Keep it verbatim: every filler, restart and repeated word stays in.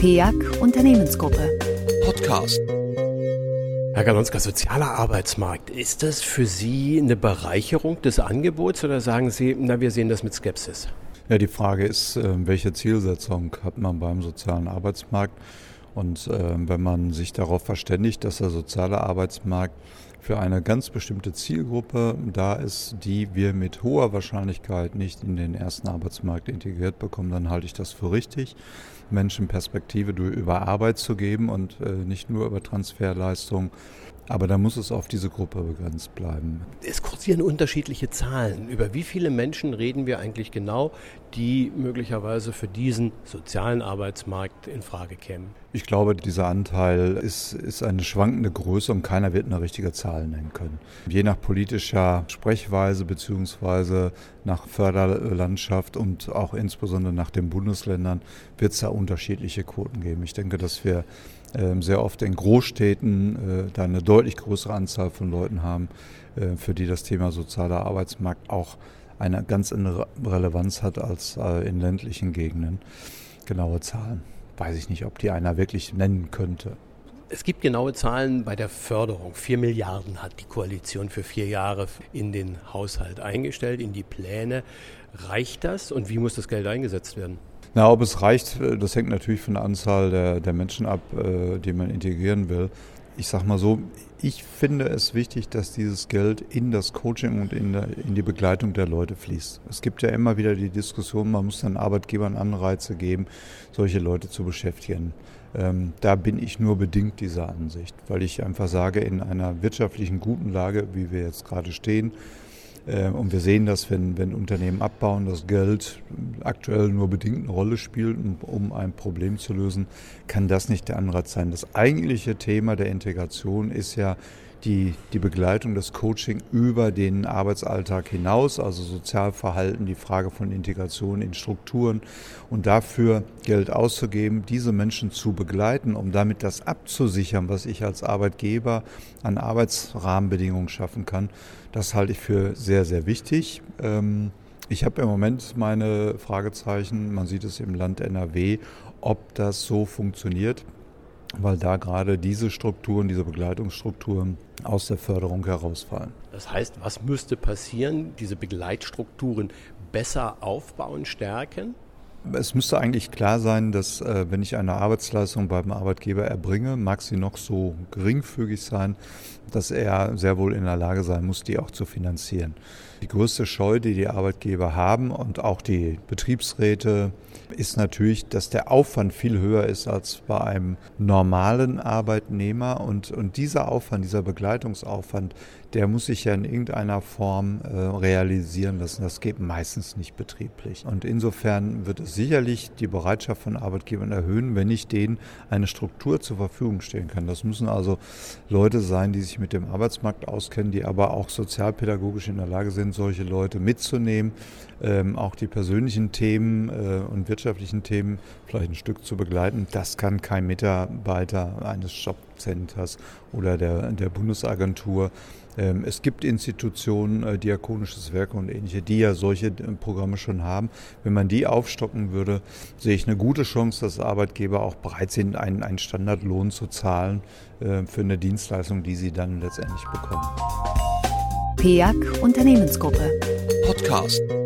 P I A C Unternehmensgruppe. Podcast. Herr Galonska, sozialer Arbeitsmarkt, ist das für Sie eine Bereicherung des Angebots oder sagen Sie, na, wir sehen das mit Skepsis? Ja, die Frage ist, welche Zielsetzung hat man beim sozialen Arbeitsmarkt? Und äh, wenn man sich darauf verständigt, dass der soziale Arbeitsmarkt für eine ganz bestimmte Zielgruppe da ist, die wir mit hoher Wahrscheinlichkeit nicht in den ersten Arbeitsmarkt integriert bekommen, dann halte ich das für richtig, Menschen Perspektive über Arbeit zu geben und äh, nicht nur über Transferleistungen. Aber da muss es auf diese Gruppe begrenzt bleiben. Es kursieren unterschiedliche Zahlen. Über wie viele Menschen reden wir eigentlich genau, die möglicherweise für diesen sozialen Arbeitsmarkt in Frage kämen? Ich glaube, dieser Anteil ist, ist eine schwankende Größe und keiner wird eine richtige Zahl nennen können. Je nach politischer Sprechweise beziehungsweise nach Förderlandschaft und auch insbesondere nach den Bundesländern wird es da unterschiedliche Quoten geben. Ich denke, dass wir sehr oft in Großstädten äh, da eine deutlich größere Anzahl von Leuten haben, äh, für die das Thema sozialer Arbeitsmarkt auch eine ganz andere Relevanz hat als äh, in ländlichen Gegenden. Genaue Zahlen weiß ich nicht, ob die einer wirklich nennen könnte. Es gibt genaue Zahlen bei der Förderung. Vier Milliarden hat die Koalition für vier Jahre in den Haushalt eingestellt, in die Pläne. Reicht das und wie muss das Geld eingesetzt werden? Na, ob es reicht, das hängt natürlich von der Anzahl der, der Menschen ab, äh, die man integrieren will. Ich sag mal so, ich finde es wichtig, dass dieses Geld in das Coaching und in, der, in die Begleitung der Leute fließt. Es gibt ja immer wieder die Diskussion, man muss den Arbeitgebern Anreize geben, solche Leute zu beschäftigen. Ähm, da bin ich nur bedingt dieser Ansicht, weil ich einfach sage, in einer wirtschaftlichen guten Lage, wie wir jetzt gerade stehen, und wir sehen, dass wenn, wenn Unternehmen abbauen, das Geld aktuell nur bedingt eine Rolle spielt, um ein Problem zu lösen, kann das nicht der Anreiz sein. Das eigentliche Thema der Integration ist ja die, die Begleitung, das Coaching über den Arbeitsalltag hinaus, also Sozialverhalten, die Frage von Integration in Strukturen und dafür Geld auszugeben, diese Menschen zu begleiten, um damit das abzusichern, was ich als Arbeitgeber an Arbeitsrahmenbedingungen schaffen kann. Das halte ich für sehr, sehr wichtig. Ich habe im Moment meine Fragezeichen, man sieht es im Land N R W, ob das so funktioniert, weil da gerade diese Strukturen, diese Begleitungsstrukturen aus der Förderung herausfallen. Das heißt, was müsste passieren, diese Begleitstrukturen besser aufbauen, stärken? Es müsste eigentlich klar sein, dass äh, wenn ich eine Arbeitsleistung beim Arbeitgeber erbringe, mag sie noch so geringfügig sein, dass er sehr wohl in der Lage sein muss, die auch zu finanzieren. Die größte Scheu, die die Arbeitgeber haben und auch die Betriebsräte, ist natürlich, dass der Aufwand viel höher ist als bei einem normalen Arbeitnehmer. Und, und dieser Aufwand, dieser Begleitungsaufwand, der muss sich ja in irgendeiner Form äh, realisieren lassen. Das geht meistens nicht betrieblich. Und insofern wird es sicherlich die Bereitschaft von Arbeitgebern erhöhen, wenn ich denen eine Struktur zur Verfügung stellen kann. Das müssen also Leute sein, die sich mit dem Arbeitsmarkt auskennen, die aber auch sozialpädagogisch in der Lage sind, solche Leute mitzunehmen, ähm, auch die persönlichen Themen äh, und wirtschaftlichen Themen vielleicht ein Stück zu begleiten. Das kann kein Mitarbeiter eines Jobcenters oder der, der Bundesagentur. Ähm, es gibt Institutionen, äh, Diakonisches Werk und ähnliche, die ja solche äh, Programme schon haben. Wenn man die aufstocken würde, sehe ich eine gute Chance, dass Arbeitgeber auch bereit sind, einen, einen Standardlohn zu zahlen äh, für eine Dienstleistung, die sie dann letztendlich bekommen. P I A C Unternehmensgruppe. Podcast.